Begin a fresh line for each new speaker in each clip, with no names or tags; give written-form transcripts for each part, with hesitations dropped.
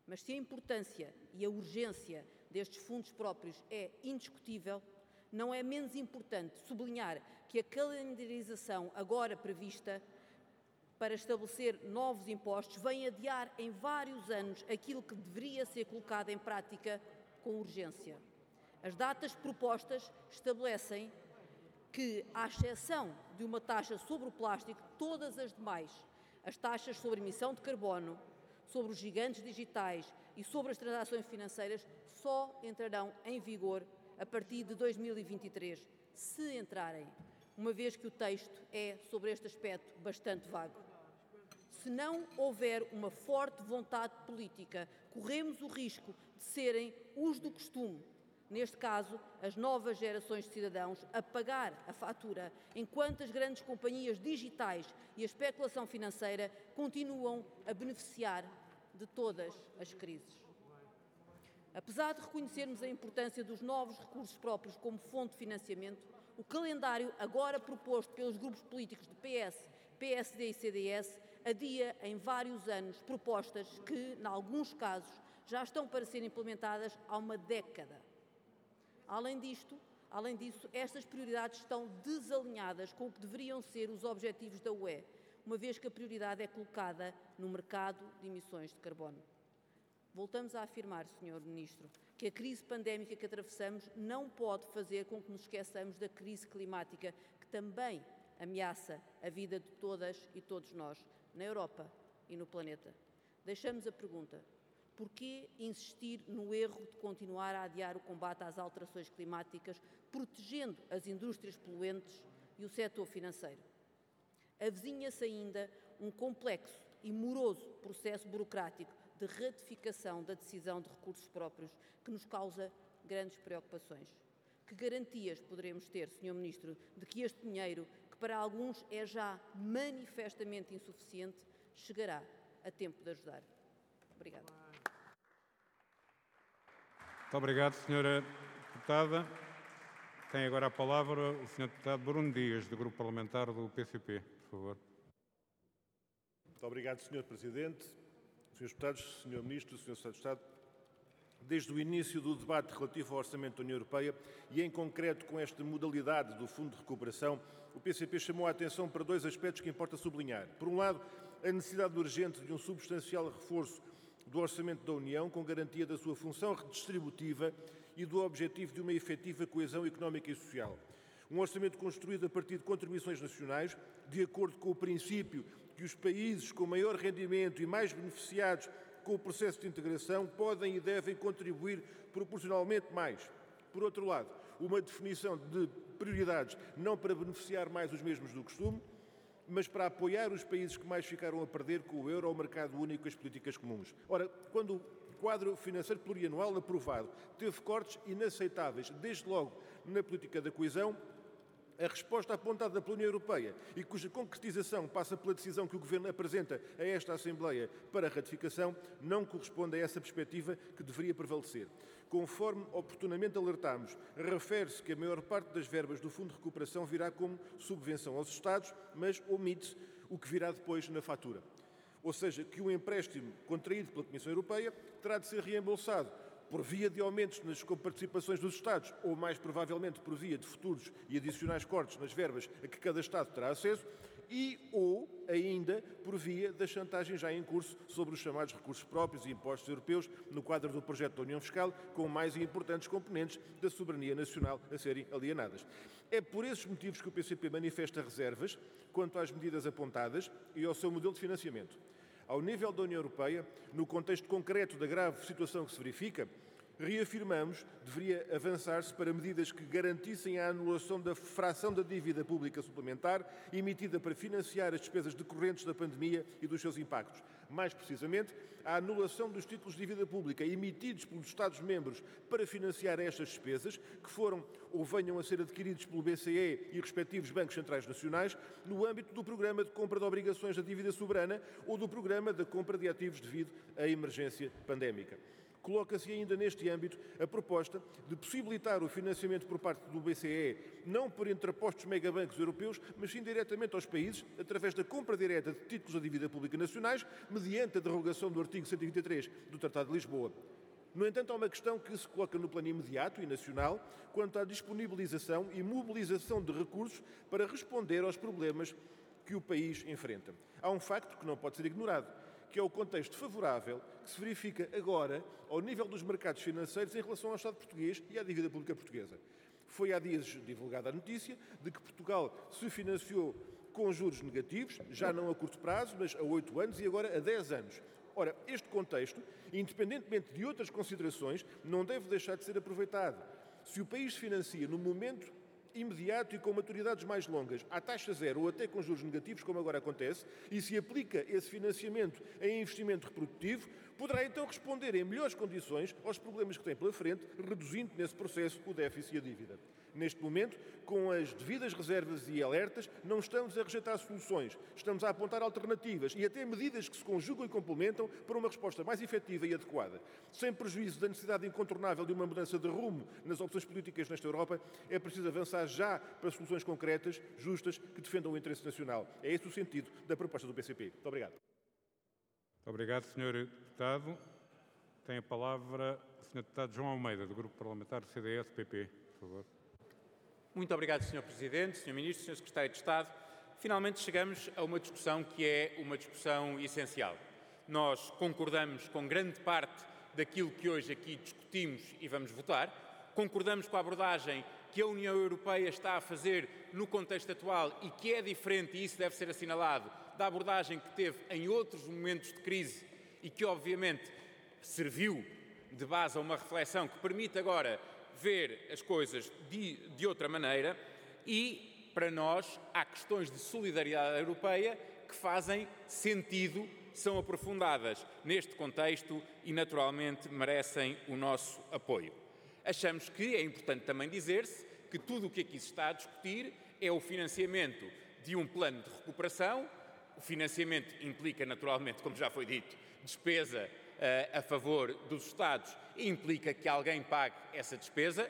Mas se a importância e a urgência destes fundos próprios é indiscutível, não é menos importante sublinhar que a calendarização agora prevista para estabelecer novos impostos vem adiar em vários anos aquilo que deveria ser colocado em prática com urgência. As datas propostas estabelecem que, à exceção de uma taxa sobre o plástico, todas as demais, as taxas sobre emissão de carbono, sobre os gigantes digitais e sobre as transações financeiras, só entrarão em vigor a partir de 2023, se entrarem, uma vez que o texto é, sobre este aspecto, bastante vago. Se não houver uma forte vontade política, corremos o risco de serem os do costume, neste caso, as novas gerações de cidadãos, a pagar a fatura, enquanto as grandes companhias digitais e a especulação financeira continuam a beneficiar de todas as crises. Apesar de reconhecermos a importância dos novos recursos próprios como fonte de financiamento, o calendário agora proposto pelos grupos políticos de PS, PSD e CDS adia em vários anos propostas que, em alguns casos, já estão para ser implementadas há uma década. Além disso, estas prioridades estão desalinhadas com o que deveriam ser os objetivos da UE, uma vez que a prioridade é colocada no mercado de emissões de carbono. Voltamos a afirmar, Sr. Ministro, que a crise pandémica que atravessamos não pode fazer com que nos esqueçamos da crise climática, que também ameaça a vida de todas e todos nós, na Europa e no planeta. Deixamos a pergunta: porquê insistir no erro de continuar a adiar o combate às alterações climáticas, protegendo as indústrias poluentes e o setor financeiro? Avizinha-se ainda um complexo e moroso processo burocrático de ratificação da decisão de recursos próprios que nos causa grandes preocupações. Que garantias poderemos ter, Sr. Ministro, de que este dinheiro, que para alguns é já manifestamente insuficiente, chegará a tempo de ajudar? Obrigada.
Muito obrigado, Sra. Deputada. Tem agora a palavra o Sr. Deputado Bruno Dias, do Grupo Parlamentar do PCP, por favor.
Muito obrigado, Sr. Presidente. Srs. Deputados, Sr. Ministro, Sr. Secretário de Estado, desde o início do debate relativo ao Orçamento da União Europeia e, em concreto, com esta modalidade do Fundo de Recuperação, o PCP chamou a atenção para dois aspectos que importa sublinhar. Por um lado, a necessidade urgente de um substancial reforço do Orçamento da União, com garantia da sua função redistributiva e do objetivo de uma efetiva coesão económica e social. Um orçamento construído a partir de contribuições nacionais, de acordo com o princípio que os países com maior rendimento e mais beneficiados com o processo de integração podem e devem contribuir proporcionalmente mais. Por outro lado, uma definição de prioridades não para beneficiar mais os mesmos do costume, mas para apoiar os países que mais ficaram a perder com o euro, o mercado único e as políticas comuns. Ora, quando o quadro financeiro plurianual aprovado teve cortes inaceitáveis, desde logo na política da coesão, a resposta apontada pela União Europeia e cuja concretização passa pela decisão que o Governo apresenta a esta Assembleia para ratificação não corresponde a essa perspectiva que deveria prevalecer. Conforme oportunamente alertámos, refere-se que a maior parte das verbas do Fundo de Recuperação virá como subvenção aos Estados, mas omite-se o que virá depois na fatura. Ou seja, que o empréstimo contraído pela Comissão Europeia terá de ser reembolsado por via de aumentos nas coparticipações dos Estados ou, mais provavelmente, por via de futuros e adicionais cortes nas verbas a que cada Estado terá acesso ou ainda por via da chantagem já em curso sobre os chamados recursos próprios e impostos europeus no quadro do projeto da União Fiscal, com mais importantes componentes da soberania nacional a serem alienadas. É por esses motivos que o PCP manifesta reservas quanto às medidas apontadas e ao seu modelo de financiamento. Ao nível da União Europeia, no contexto concreto da grave situação que se verifica, reafirmamos que deveria avançar-se para medidas que garantissem a anulação da fração da dívida pública suplementar emitida para financiar as despesas decorrentes da pandemia e dos seus impactos. Mais precisamente, a anulação dos títulos de dívida pública emitidos pelos Estados-membros para financiar estas despesas, que foram ou venham a ser adquiridos pelo BCE e respectivos bancos centrais nacionais, no âmbito do Programa de Compra de Obrigações da Dívida Soberana ou do Programa de Compra de Ativos devido à emergência pandémica. Coloca-se ainda neste âmbito a proposta de possibilitar o financiamento por parte do BCE, não por entrepostos megabancos europeus, mas sim diretamente aos países, através da compra direta de títulos da dívida pública nacionais, mediante a derrogação do artigo 123 do Tratado de Lisboa. No entanto, há uma questão que se coloca no plano imediato e nacional quanto à disponibilização e mobilização de recursos para responder aos problemas que o país enfrenta. Há um facto que não pode ser ignorado, que é o contexto favorável que se verifica agora ao nível dos mercados financeiros em relação ao Estado português e à dívida pública portuguesa. Foi há dias divulgada a notícia de que Portugal se financiou com juros negativos, já não a curto prazo, mas a 8 anos e agora a 10 anos. Ora, este contexto, independentemente de outras considerações, não deve deixar de ser aproveitado. Se o país se financia no momento imediato e com maturidades mais longas, à taxa zero ou até com juros negativos, como agora acontece, e se aplica esse financiamento em investimento reprodutivo, poderá então responder em melhores condições aos problemas que tem pela frente, reduzindo nesse processo o déficit e a dívida. Neste momento, com as devidas reservas e alertas, não estamos a rejeitar soluções, estamos a apontar alternativas e até medidas que se conjugam e complementam para uma resposta mais efetiva e adequada. Sem prejuízo da necessidade incontornável de uma mudança de rumo nas opções políticas nesta Europa, é preciso avançar já para soluções concretas, justas, que defendam o interesse nacional. É esse o sentido da proposta do PCP. Muito obrigado.
Muito obrigado, Sr. Deputado. Tem a palavra o Sr. Deputado João Almeida, do Grupo Parlamentar do CDS-PP, por favor.
Muito obrigado, Sr. Presidente, Sr. Ministro, Sr. Secretário de Estado. Finalmente chegamos a uma discussão que é uma discussão essencial. Nós concordamos com grande parte daquilo que hoje aqui discutimos e vamos votar. Concordamos com a abordagem que a União Europeia está a fazer no contexto atual e que é diferente, e isso deve ser assinalado, da abordagem que teve em outros momentos de crise e que, obviamente, serviu de base a uma reflexão que permite agora ver as coisas de outra maneira. E, para nós, há questões de solidariedade europeia que fazem sentido, são aprofundadas neste contexto e, naturalmente, merecem o nosso apoio. Achamos que é importante também dizer-se que tudo o que aqui se está a discutir é o financiamento de um plano de recuperação. O financiamento implica, naturalmente, como já foi dito, despesa a favor dos Estados e implica que alguém pague essa despesa.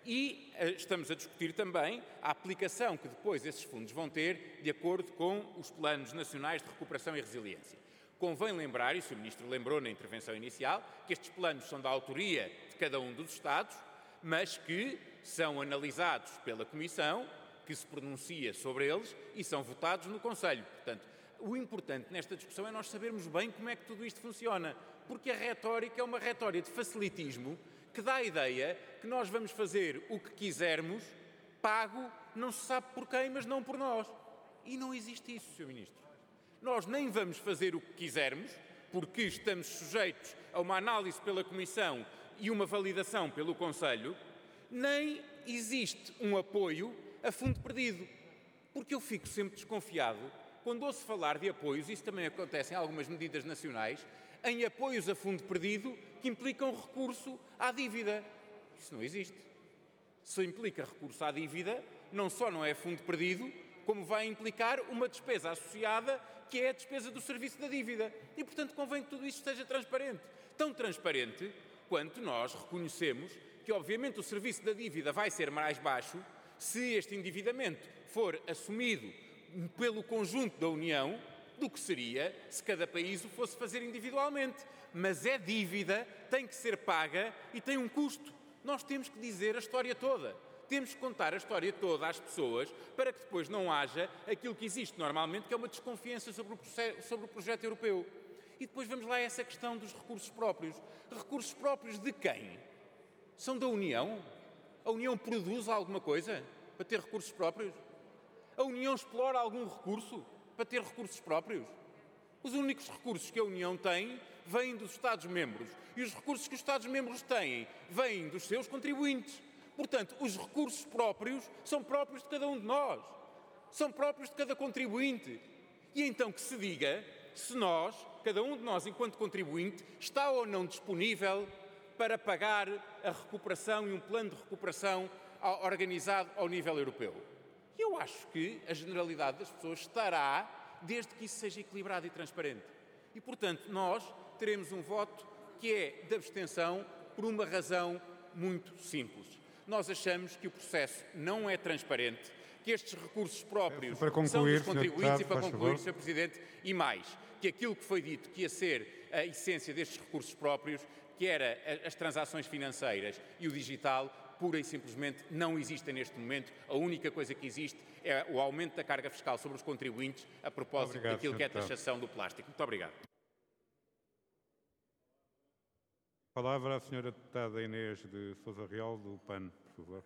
E estamos a discutir também a aplicação que depois esses fundos vão ter de acordo com os planos nacionais de recuperação e resiliência. Convém lembrar, e o Sr. Ministro lembrou na intervenção inicial, que estes planos são da autoria de cada um dos Estados, mas que são analisados pela Comissão, que se pronuncia sobre eles, e são votados no Conselho. Portanto, o importante nesta discussão é nós sabermos bem como é que tudo isto funciona, porque a retórica é uma retórica de facilitismo que dá a ideia que nós vamos fazer o que quisermos, pago, não se sabe por quem, mas não por nós. E não existe isso, Sr. Ministro. Nós nem vamos fazer o que quisermos, porque estamos sujeitos a uma análise pela Comissão e uma validação pelo Conselho, nem existe um apoio a fundo perdido. Porque eu fico sempre desconfiado, quando ouço falar de apoios, isso também acontece em algumas medidas nacionais, em apoios a fundo perdido que implicam recurso à dívida. Isso não existe. Se implica recurso à dívida, não só não é fundo perdido, como vai implicar uma despesa associada, que é a despesa do serviço da dívida. E, portanto, convém que tudo isto seja transparente. Tão transparente quanto nós reconhecemos que, obviamente, o serviço da dívida vai ser mais baixo se este endividamento for assumido pelo conjunto da União do que seria se cada país o fosse fazer individualmente. Mas é dívida, tem que ser paga e tem um custo. Nós temos que dizer a história toda. Temos que contar a história toda às pessoas para que depois não haja aquilo que existe normalmente, que é uma desconfiança sobre o projeto europeu. E depois vamos lá a essa questão dos recursos próprios. Recursos próprios de quem? São da União? A União produz alguma coisa para ter recursos próprios? A União explora algum recurso para ter recursos próprios? Os únicos recursos que a União tem vêm dos Estados-membros. E os recursos que os Estados-membros têm vêm dos seus contribuintes. Portanto, os recursos próprios são próprios de cada um de nós. São próprios de cada contribuinte. E então que se diga se nós, cada um de nós enquanto contribuinte, está ou não disponível para pagar a recuperação e um plano de recuperação organizado ao nível europeu. Eu acho que a generalidade das pessoas estará, desde que isso seja equilibrado e transparente. E, portanto, nós teremos um voto que é de abstenção por uma razão muito simples. Nós achamos que o processo não é transparente, que estes recursos próprios são dos contribuintes, e para concluir, Sr. Presidente, e mais, que aquilo que foi dito que ia ser a essência destes recursos próprios, que era as transações financeiras e o digital, pura e simplesmente não existem neste momento. A única coisa que existe é o aumento da carga fiscal sobre os contribuintes a propósito daquilo que é a taxação do plástico. Muito obrigado.
Palavra à Sra. Deputada Inês de Sousa Real, do PAN, por favor.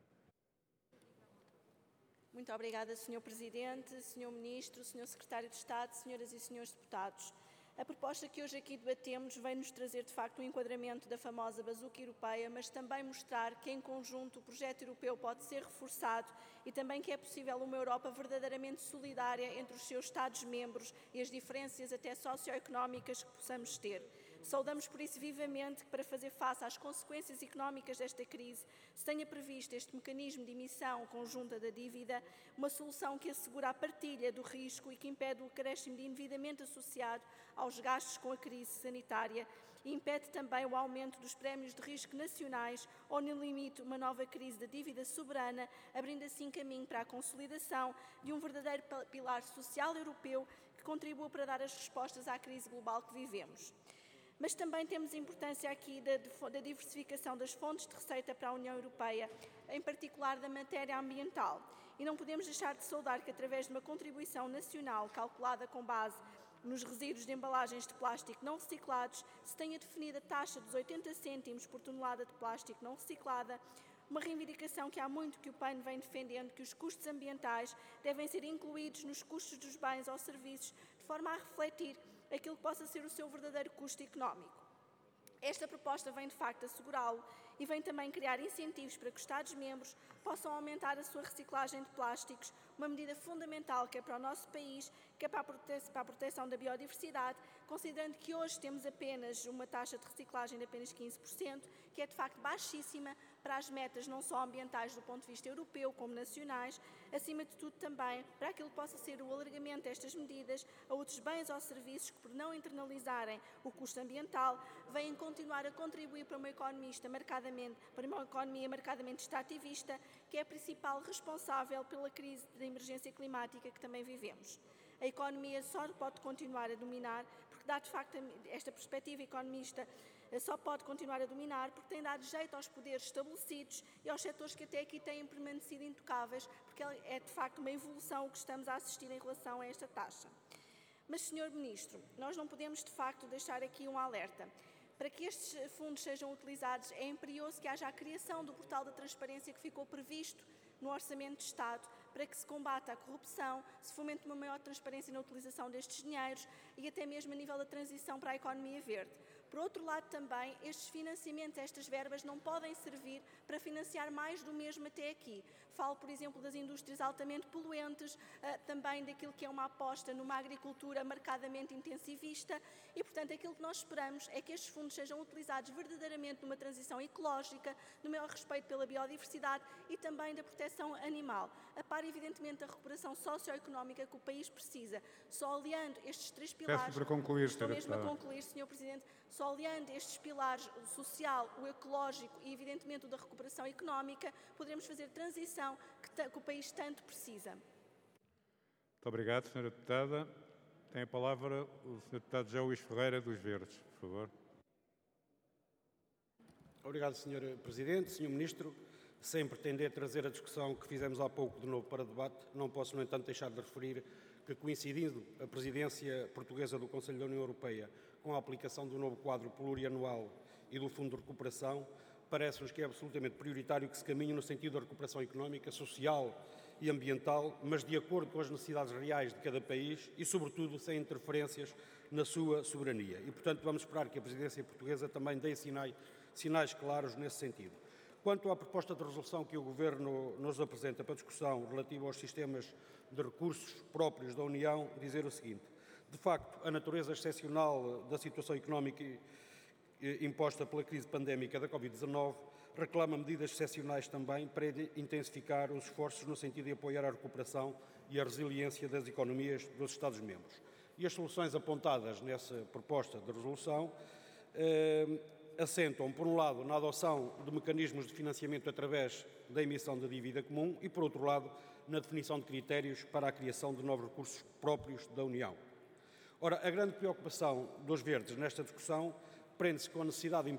Muito obrigada, Sr. Presidente, Sr. Ministro, Sr. Secretário de Estado, Senhoras e Senhores Deputados. A proposta que hoje aqui debatemos vem-nos trazer, de facto, um enquadramento da famosa bazuca europeia, mas também mostrar que, em conjunto, o projeto europeu pode ser reforçado e também que é possível uma Europa verdadeiramente solidária entre os seus Estados-membros e as diferenças até socioeconómicas que possamos ter. Saudamos por isso vivamente que, para fazer face às consequências económicas desta crise, se tenha previsto este mecanismo de emissão conjunta da dívida, uma solução que assegura a partilha do risco e que impede o acréscimo de endividamento associado aos gastos com a crise sanitária e impede também o aumento dos prémios de risco nacionais ou, no limite, uma nova crise da dívida soberana, abrindo assim caminho para a consolidação de um verdadeiro pilar social europeu que contribua para dar as respostas à crise global que vivemos. Mas também temos a importância aqui da diversificação das fontes de receita para a União Europeia, em particular da matéria ambiental. E não podemos deixar de saudar que, através de uma contribuição nacional calculada com base nos resíduos de embalagens de plástico não reciclados, se tenha definido a taxa dos 80 cêntimos por tonelada de plástico não reciclada, uma reivindicação que há muito que o PAN vem defendendo, que os custos ambientais devem ser incluídos nos custos dos bens ou serviços, de forma a refletir aquilo que possa ser o seu verdadeiro custo económico. Esta proposta vem, de facto, assegurá-lo e vem também criar incentivos para que os Estados-membros possam aumentar a sua reciclagem de plásticos, uma medida fundamental que é para o nosso país, que é para a proteção da biodiversidade, considerando que hoje temos apenas uma taxa de reciclagem de apenas 15%, que é, de facto, baixíssima para as metas não só ambientais do ponto de vista europeu, como nacionais, acima de tudo também para aquilo que possa ser o alargamento destas medidas a outros bens ou serviços que, por não internalizarem o custo ambiental, vêm continuar a contribuir para uma economia marcadamente extrativista, que é a principal responsável pela crise da emergência climática que também vivemos. A economia só pode continuar a dominar, porque dá de facto esta perspectiva economista, só pode continuar a dominar porque tem dado jeito aos poderes estabelecidos e aos setores que até aqui têm permanecido intocáveis, porque é de facto uma evolução que estamos a assistir em relação a esta taxa. Mas, Sr. Ministro, nós não podemos de facto deixar aqui um alerta. Para que estes fundos sejam utilizados, é imperioso que haja a criação do portal da transparência que ficou previsto no Orçamento de Estado, para que se combata a corrupção, se fomente uma maior transparência na utilização destes dinheiros e até mesmo a nível da transição para a economia verde. Por outro lado, também, estes financiamentos, estas verbas, não podem servir para financiar mais do mesmo até aqui. Falo, por exemplo, das indústrias altamente poluentes, também daquilo que é uma aposta numa agricultura marcadamente intensivista e, portanto, aquilo que nós esperamos é que estes fundos sejam utilizados verdadeiramente numa transição ecológica, no maior respeito pela biodiversidade e também da proteção animal, a par, evidentemente, da recuperação socioeconómica que o país precisa. Só aliando estes três pilares...
Peço para concluir,
estou mesmo a concluir, Sr. Presidente. Só aliando estes pilares, o social, o ecológico e, evidentemente, o da recuperação económica, poderemos fazer a transição que o país tanto precisa.
Muito obrigado, Sra. Deputada. Tem a palavra o Sr. Deputado José Luís Ferreira, dos Verdes, por favor.
Obrigado, Sr. Presidente. Sr. Ministro, sem pretender trazer a discussão que fizemos há pouco de novo para debate, não posso, no entanto, deixar de referir que, coincidindo a presidência portuguesa do Conselho da União Europeia com a aplicação do novo quadro plurianual e do Fundo de Recuperação, parece-nos que é absolutamente prioritário que se caminhe no sentido da recuperação económica, social e ambiental, mas de acordo com as necessidades reais de cada país e, sobretudo, sem interferências na sua soberania. E, portanto, vamos esperar que a presidência portuguesa também dê sinais claros nesse sentido. Quanto à proposta de resolução que o Governo nos apresenta para discussão relativa aos sistemas de recursos próprios da União, dizer o seguinte. De facto, a natureza excepcional da situação económica imposta pela crise pandémica da Covid-19 reclama medidas excepcionais também para intensificar os esforços no sentido de apoiar a recuperação e a resiliência das economias dos Estados-membros. E as soluções apontadas nessa proposta de resolução assentam, por um lado, na adoção de mecanismos de financiamento através da emissão de dívida comum e, por outro lado, na definição de critérios para a criação de novos recursos próprios da União. Ora, a grande preocupação dos Verdes nesta discussão prende-se com a necessidade